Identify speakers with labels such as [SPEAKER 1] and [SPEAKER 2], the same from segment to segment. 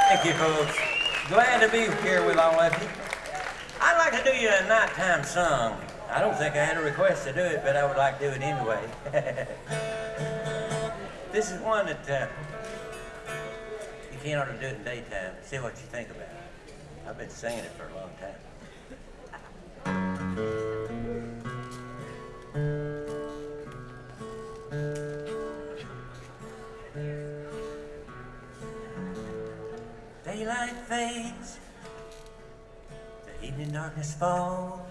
[SPEAKER 1] Thank you, folks. Glad to be here with all of you. I'd like to do you a nighttime song. I don't think I had a request to do it, but I would like to do it anyway. This is one that you can't ought to do it in daytime. See what you think about it. I've been singing it for a long time. Daylight fades, the evening darkness falls.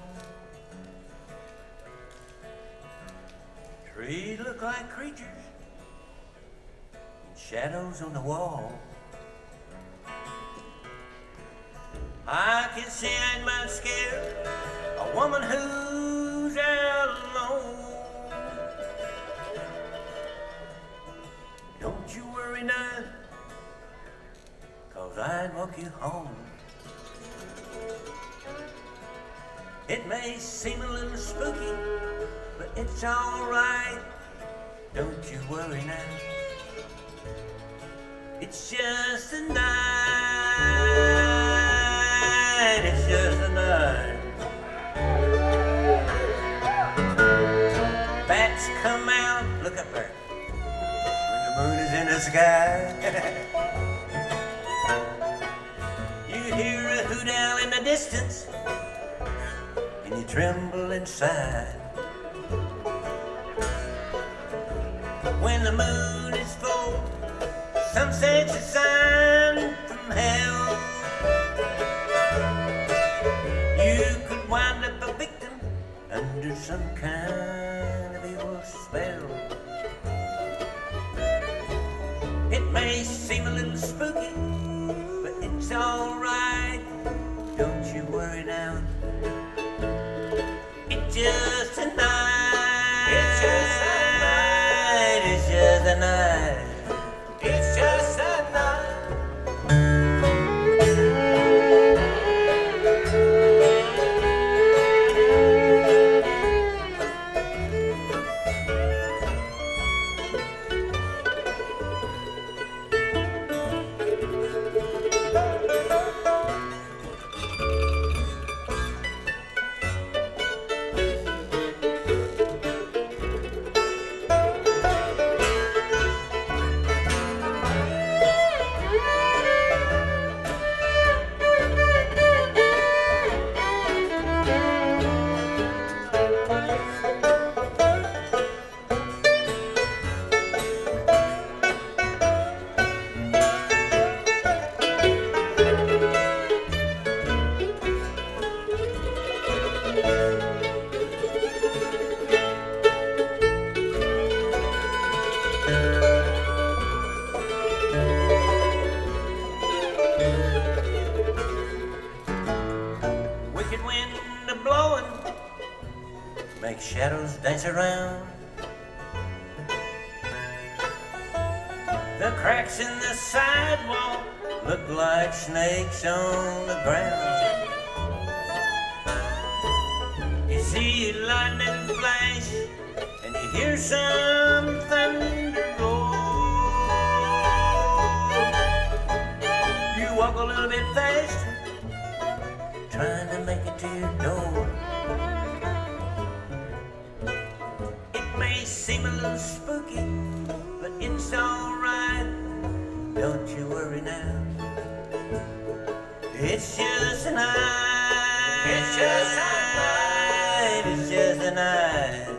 [SPEAKER 1] Trees look like creatures, and shadows on the wall. I can see I might scare a woman who's out alone. Don't you worry none, 'cause I'd walk you home. It may seem a little spooky, but it's alright. Don't you worry now. It's just a night. It's just a night. Bats come out, look up there, when the moon is in the sky. You hear a hoot owl in the distance, and you tremble inside. When the moon is full, sunset's a sign from hell. You could wind up a victim under some kind of evil spell. It may seem a little spooky, but it's alright. Don't you worry now. It's just a night. It's just a night. It's just a night. It's just a night. Wicked wind a-blowing, make shadows dance around. The cracks in the sidewalk look like snakes on the ground. You see lightning flash, and you hear some thunder roar. You walk a little bit faster, trying to make it to your door. It may seem a little spooky, but it's alright. Don't you worry now. It's just a night. It's just a night. It's just a night.